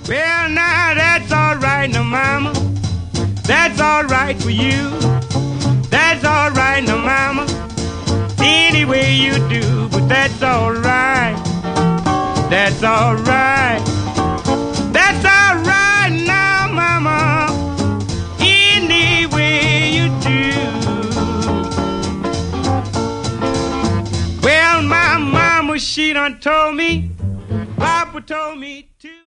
Well, now that's all right, now, mama. That's all right for you. That's all right, now, mama. Any way you do, but that's all right. That's all right. That's all right now, mama. Any way you do. Well, my mama, she done told me, Papa told me too.